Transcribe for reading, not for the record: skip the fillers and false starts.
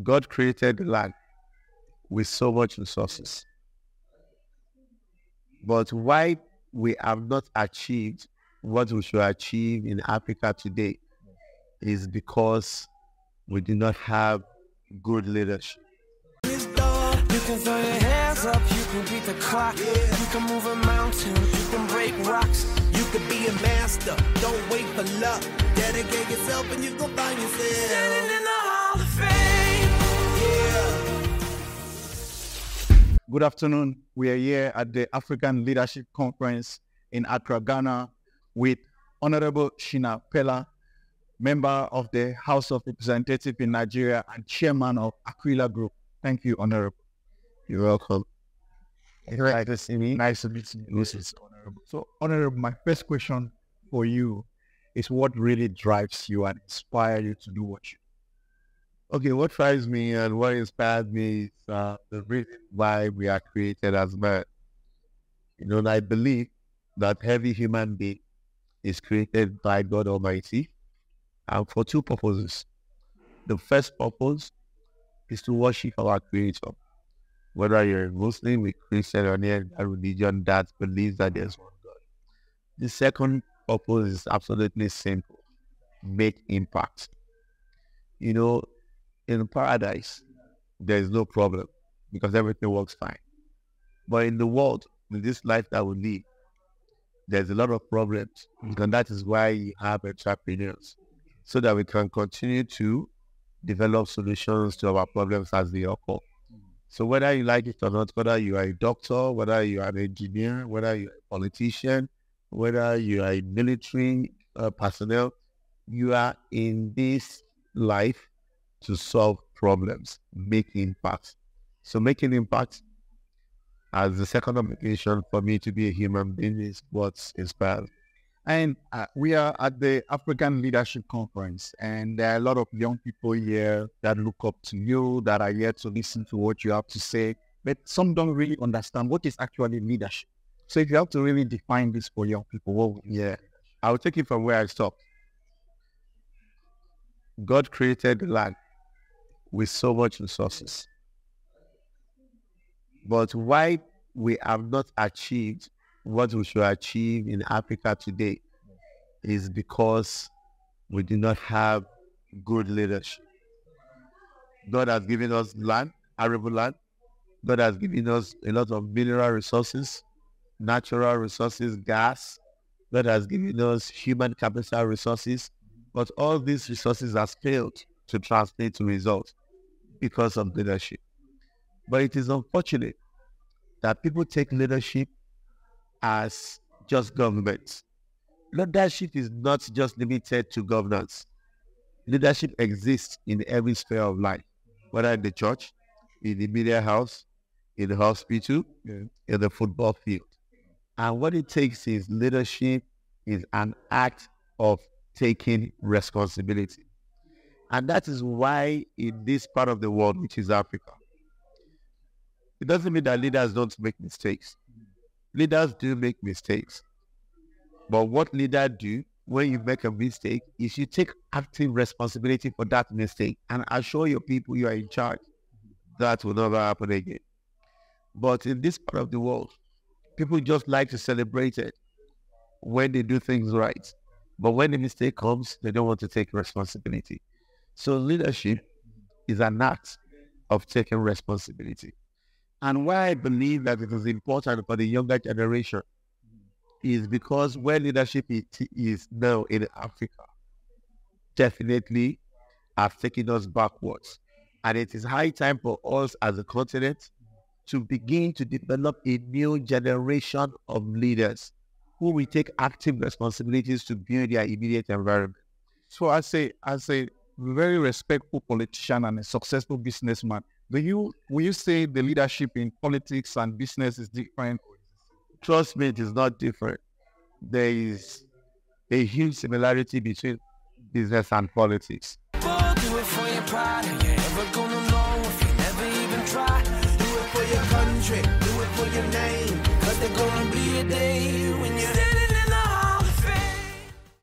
God created the land with so much resources. But why we have not achieved what we should achieve in Africa today is because we do not have good leadership. You can throw your hands up, you can beat the clock. You can move a mountain, you can break rocks. You could be a master, don't wait for luck. Dedicate yourself and you gon' find yourself Standing in the Hall of Fame. Yeah. Good afternoon. We are here at the African Leadership Conference in Accra, Ghana with Honorable Shina Pella, member of the House of Representatives in Nigeria and chairman of Aquila Group. Thank you, Honorable. You're welcome. Nice to see me. Nice to meet you. Honorable. So, Honorable, my first question for you is what really drives you and inspires you to do what you do? Okay, what drives me and what inspired me is the reason why we are created as man. And I believe that every human being is created by God Almighty and for two purposes. The first purpose is to worship our Creator. Whether you're a Muslim, a Christian, or any other religion that believes that there's one God. The second purpose is absolutely simple. Make impact. In paradise, there is no problem because everything works fine. But in the world, in this life that we live, there's a lot of problems. And that is why you have entrepreneurs, so that we can continue to develop solutions to our problems as they occur. So whether you like it or not, whether you are a doctor, whether you are an engineer, whether you're a politician, whether you are a military personnel, you are in this life to solve problems, make impact. So making impact as the second obligation for me to be a human being is what inspires. And we are at the African Leadership Conference, and there are a lot of young people here that look up to you, that are here to listen to what you have to say, but some don't really understand what is actually leadership. So if you have to really define this for young people, what would you say? I'll take it from where I stopped. God created the land with so much resources. But why we have not achieved what we should achieve in Africa today is because we do not have good leadership. God has given us land, arable land. God has given us a lot of mineral resources, natural resources, gas. God has given us human capital resources. But all these resources have failed to translate to results because of leadership. But it is unfortunate that people take leadership as just government. Leadership is not just limited to governance. Leadership exists in every sphere of life, whether in the church, in the media house, in the hospital, in the football field. And what it takes is leadership is an act of taking responsibility. And that is why in this part of the world, which is Africa, it doesn't mean that leaders don't make mistakes. Leaders do make mistakes. But what leaders do when you make a mistake is you take active responsibility for that mistake and assure your people you are in charge. That will never happen again. But in this part of the world, people just like to celebrate it when they do things right. But when the mistake comes, they don't want to take responsibility. So leadership is an act of taking responsibility. And why I believe that it is important for the younger generation is because where leadership is now in Africa, definitely have taken us backwards. And it is high time for us as a continent to begin to develop a new generation of leaders who will take active responsibilities to build their immediate environment. So as a very respectful politician and a successful businessman, will you say the leadership in politics and business is different? Trust me, it is not different. There is a huge similarity between business and politics.